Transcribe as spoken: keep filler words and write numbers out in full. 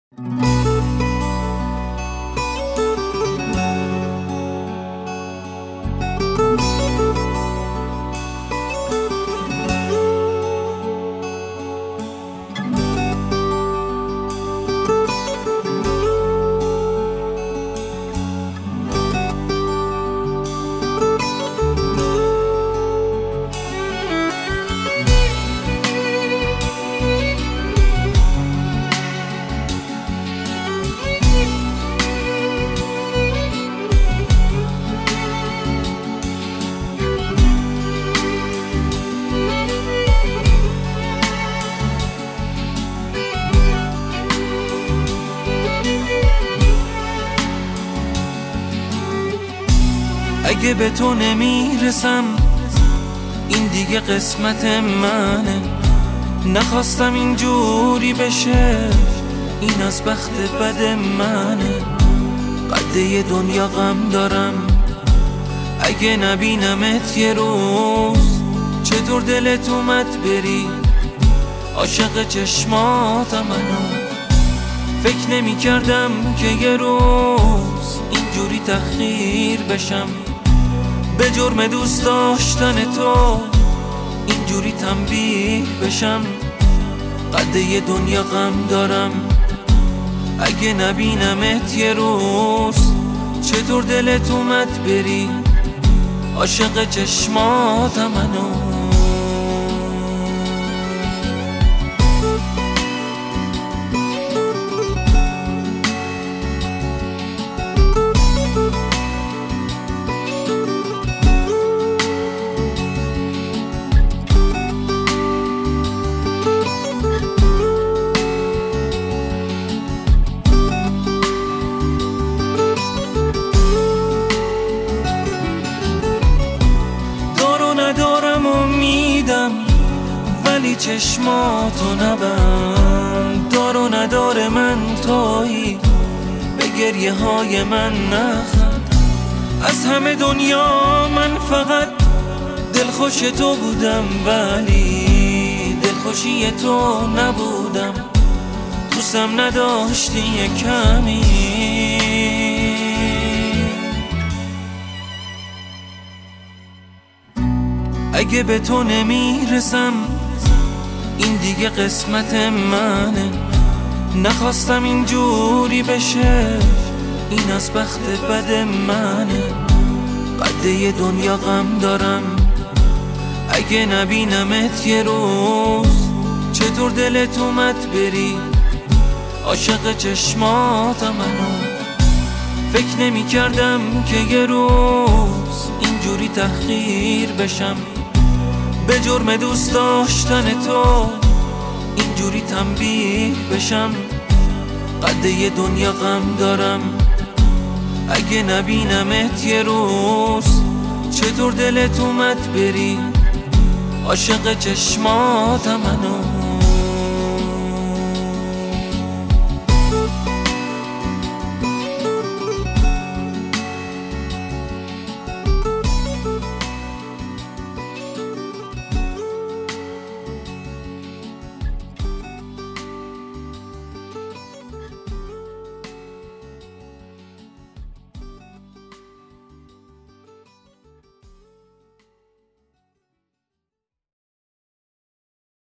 اگه به تو نمیرسم این دیگه قسمت منه، نخواستم اینجوری بشه، این از بخت بد منه. قده دنیا غم دارم اگه نبینمت یه روز، چطور دلت اومد بری عاشق چشماتم. منو فکر نمی کردم که یه روز اینجوری تحقیر بشم، به جرم دوست داشتن تو اینجوری تنبیه بشم. قده دنیا غم دارم اگه نبینمت یه روز، چطور دلت اومد بری عاشق چشماتم. منو ندارم امیدم ولی چشماتو نبند، دار و نداره من تویی به گریه های من نخند. از همه دنیا من فقط دلخوش تو بودم ولی دلخوشی تو نبودم، دوستم نداشتی یه کمی. اگه به تو نمیرسم این دیگه قسمت منه، نخواستم اینجوری بشه، این از بخت بد منه. قده دنیا غم دارم اگه نبینمت یه روز، چطور دلت اومد بری عاشق چشماتم. منو فکر نمی کردم که یه روز اینجوری تحقیر بشم، به جرم دوست داشتن تو اینجوری تنبیه بشم. قده دنیا غم دارم اگه نبینمت یه روز، چطور دلت اومد بری عاشق چشماتم. منو